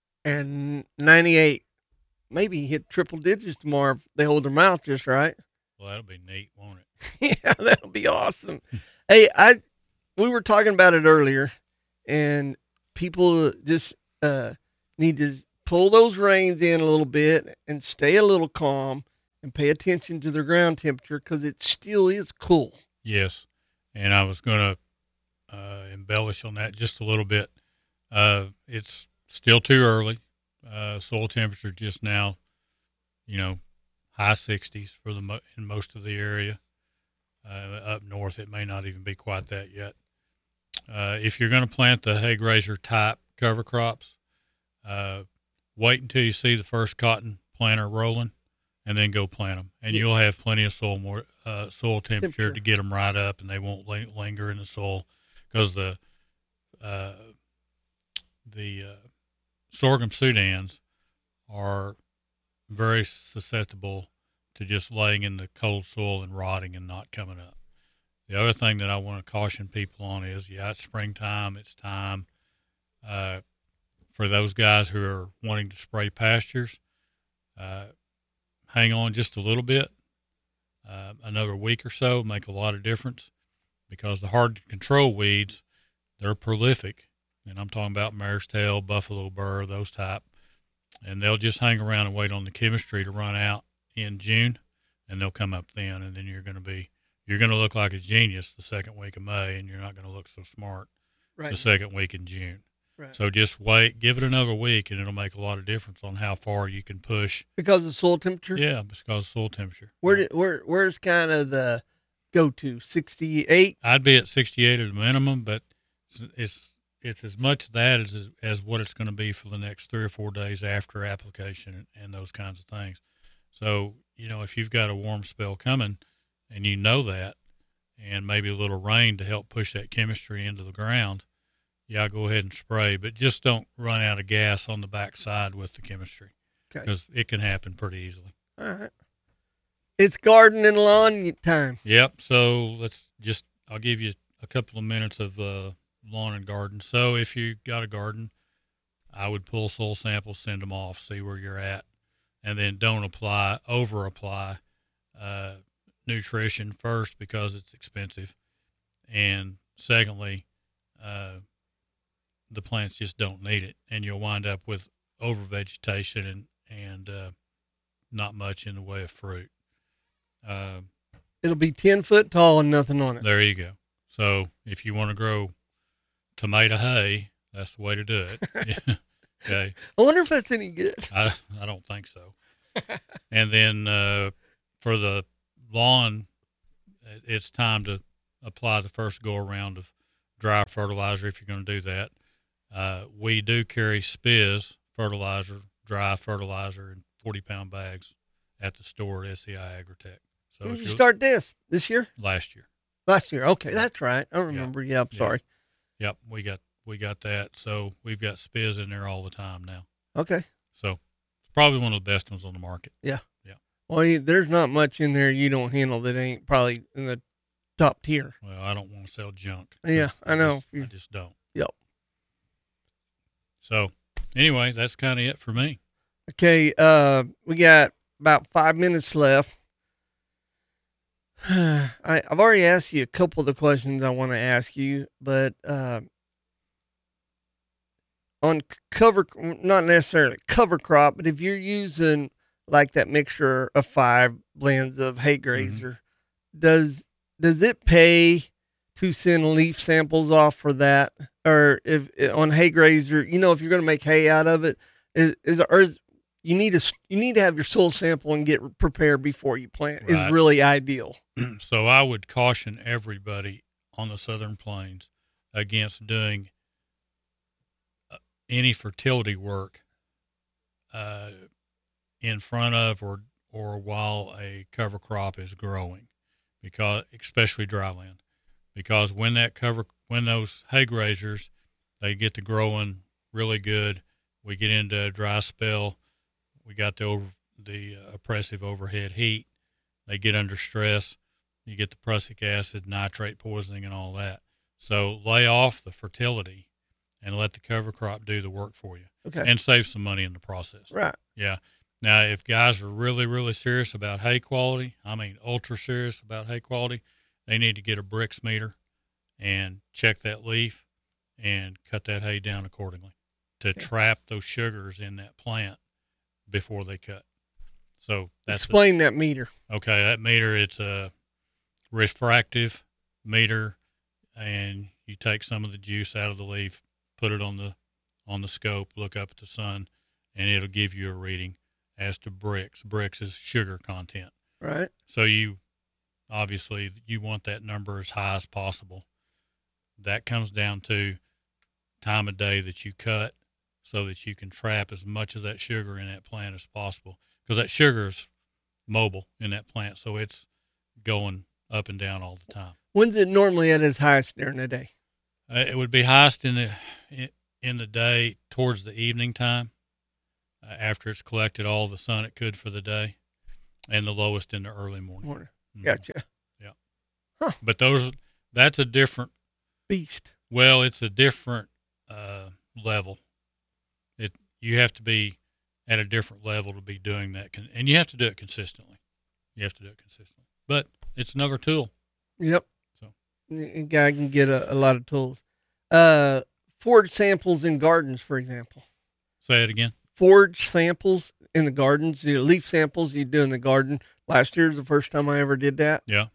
And ninety-eight. Maybe hit triple digits tomorrow if they hold their mouth just right. Well, that'll be neat, won't it? Yeah, that'll be awesome. Hey, I we were talking about it earlier, and people just uh, need to pull those reins in a little bit and stay a little calm and pay attention to their ground temperature because it still is cool. Yes, and I was going to uh, embellish on that just a little bit. Uh, it's still too early. Uh, soil temperature just now, you know, high sixties for the mo- in most of the area. Uh, up north, it may not even be quite that yet. Uh, if you're going to plant the hay grazer type cover crops, uh, wait until you see the first cotton planter rolling, and then go plant them. And yeah. You'll have plenty of soil more uh, soil temperature, temperature to get them right up, and they won't li- linger in the soil because the uh, the uh, sorghum Sudans are very susceptible to just laying in the cold soil and rotting and not coming up. The other thing that I want to caution people on is, yeah, it's springtime. It's time uh, for those guys who are wanting to spray pastures. Uh, hang on just a little bit. Uh, another week or so make a lot of difference because the hard to control weeds, they're prolific. And I'm talking about mare's tail, buffalo burr, those type. And they'll just hang around and wait on the chemistry to run out in June, and they'll come up then. And then you're going to be, you're going to look like a genius the second week of May, and you're not going to look so smart right. the second week in June. Right. So just wait, give it another week, and it'll make a lot of difference on how far you can push. Because of soil temperature? Yeah, because of soil temperature. Where did, where Where's kind of the go-to, sixty-eight? I'd be at sixty-eight at the minimum, but it's, it's It's as much that as as what it's going to be for the next three or four days after application and, and those kinds of things. So, you know, if you've got a warm spell coming and you know that, and maybe a little rain to help push that chemistry into the ground, yeah, go ahead and spray. But just don't run out of gas on the backside with the chemistry because okay. it can happen pretty easily. All right. It's garden and lawn time. Yep. So let's just, I'll give you a couple of minutes of uh, lawn and garden. So if you got a garden, I would pull soil samples, send them off, see where you're at, and then don't apply, over apply uh, nutrition first because it's expensive. And secondly, uh, the plants just don't need it, and you'll wind up with over vegetation and, and uh, not much in the way of fruit. Uh, It'll be ten foot tall and nothing on it. There you go. So if you want to grow tomato hay, that's the way to do it. Okay. I wonder if that's any good. I, I don't think so. And then uh, for the lawn, it's time to apply the first go around of dry fertilizer if you're going to do that. Uh, we do carry Spiz fertilizer, dry fertilizer in forty pound bags at the store at S C I Agritech. So When if did you you're- start this? This year? Last year. Last year. Okay, that's right. I remember. Yeah, I'm Yeah. sorry. Yep, we got we got that. So we've got Spiz in there all the time now. Okay. So it's probably one of the best ones on the market. Yeah. Yeah. Well, you, there's not much in there you don't handle that ain't probably in the top tier. Well, I don't want to sell junk. Yeah, I know. Just, I just don't. Yep. So anyway, that's kind of it for me. Okay, uh, we got about five minutes left. I, I've already asked you a couple of the questions I want to ask you, but uh, on c- cover, not necessarily cover crop, but if you're using like that mixture of five blends of hay grazer, does does it pay to send leaf samples off for that? Or if on hay grazer, you know, if you're going to make hay out of it, is, is or is, you need to you need to have your soil sample and get prepared before you plant Right. is really ideal. So I would caution everybody on the Southern Plains against doing uh, any fertility work uh, in front of or or while a cover crop is growing, because especially dry land, because when that cover when those hay grazers they get to growing really good, we get into a dry spell. We got the over, the uh, oppressive overhead heat. They get under stress. You get the prussic acid, nitrate poisoning, and all that. So lay off the fertility and let the cover crop do the work for you. Okay. And save some money in the process. Right. Yeah. Now, if guys are really, really serious about hay quality, I mean ultra serious about hay quality, they need to get a Brix meter and check that leaf and cut that hay down accordingly to Okay. trap those sugars in that plant before they cut. So that's the- Explain that meter. Okay, that meter, it's a refractive meter, and you take some of the juice out of the leaf, put it on the on the scope, look up at the sun, and it'll give you a reading as to Brix. Brix is sugar content. Right. So you obviously you want that number as high as possible. That comes down to time of day that you cut so that you can trap as much of that sugar in that plant as possible, because that sugar is mobile in that plant, so it's going up and down all the time. When's it normally at its highest during the day? Uh, it would be highest in the in, in the day towards the evening time, uh, after it's collected all the sun it could for the day, and the lowest in the early morning. Morning. Mhm. Gotcha. Yeah. Huh. But those that's a different beast. Well, it's a different uh, level. It you have to be at a different level to be doing that, con- and you have to do it consistently. You have to do it consistently. But it's another tool. Yep. So a guy can get a, a lot of tools. Uh, forage samples in gardens, for example. Say it again. Forage samples in the gardens, the leaf samples you do in the garden. Last year was the first time I ever did that. Yeah.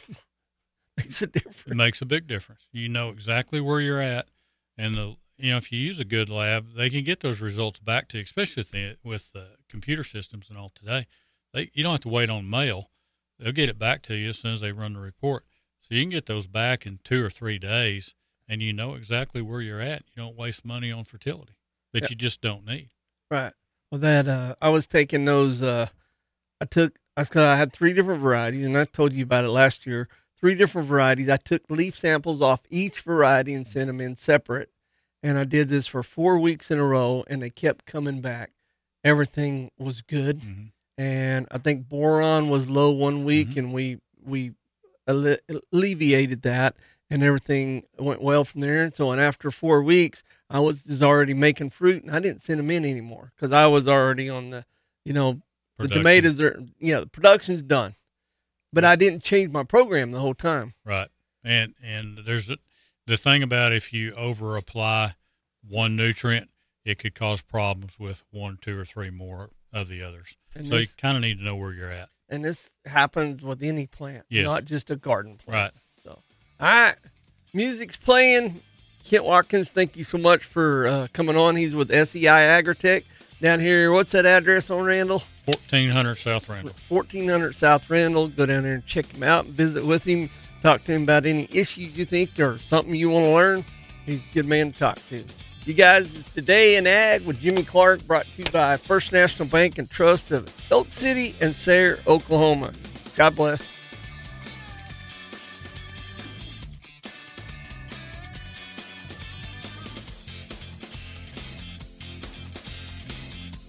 Makes a difference. It makes a big difference. You know exactly where you're at, and the you know if you use a good lab, they can get those results back to you, especially with the, with the computer systems and all today. They you don't have to wait on mail; they'll get it back to you as soon as they run the report. So you can get those back in two or three days, and you know exactly where you're at. You don't waste money on fertility that Yeah. you just don't need. Right. Well, that uh, I was taking those. Uh, I took. I, was- I had three different varieties, and I told you about it last year. Three different varieties. I took leaf samples off each variety and sent them in separate. And I did this for four weeks in a row, and they kept coming back. Everything was good, Mm-hmm. and I think boron was low one week, and we we alle- alleviated that. and everything went well from there. And so, and after four weeks, I was just already making fruit, and I didn't send them in anymore because I was already on the, you know, Production. the tomatoes are, you know, the production's done. But I didn't change my program the whole time. Right. And and there's a, the thing about if you over apply one nutrient, it could cause problems with one, two, or three more of the others. And so this- you kind of need to know where you're at. And this happens with any plant, Yes. not just a garden plant. Right. So, all right, music's playing. Kent Watkins, thank you so much for uh, coming on. He's with S E I Agritech down here. What's that address on Randall? fourteen hundred South Randall. fourteen hundred South Randall. Go down there and check him out, visit with him, talk to him about any issues you think or something you want to learn. He's a good man to talk to. You guys, it's Today in Ag with Jimmy Clark, brought to you by First National Bank and Trust of Elk City and Sayre, Oklahoma. God bless.